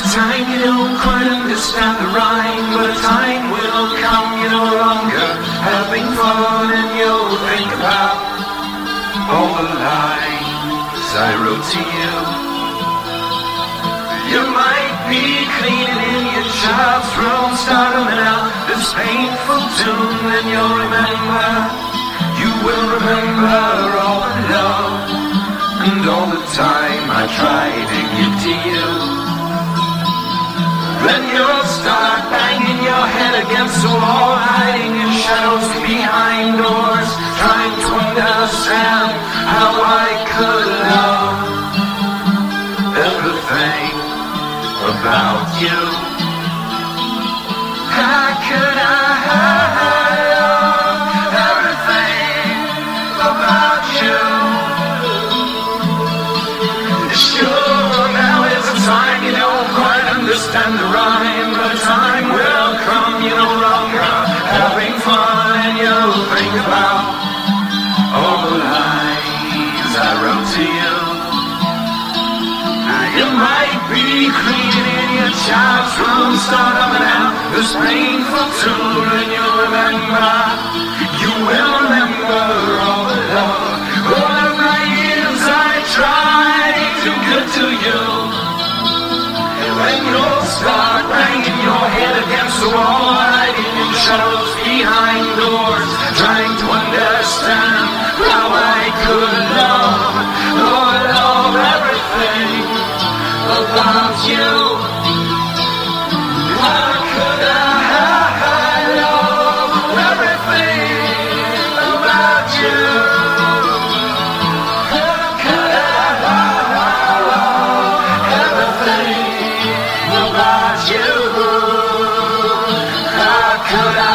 time you don't quite understand the rhyme, but a time will come you're no longer having fun, and you'll think about all the lines I wrote to you. You might be cleaning in your child's room, starting out this painful tune, and you'll remember, you will remember all the love and all the time I tried to give to you. Then you'll start banging your head against the wall, hiding in shadows behind doors, trying to understand how I could love everything about you. How could I love everything about you? Sure, now is the time you don't quite understand the rhyme, but time will come you're no longer having fun, and you'll think about all the lies I wrote to you. You might be cleaning in your child's room, start humming out this painful tune, and you'll remember, you will remember all the love, all of my years I tried to give to you. And when you'll start banging your head against the wall, hiding in shadows behind doors, trying to understand how I could love, oh, love everything about you. How could I love everything about you? How could I love everything about you? How could I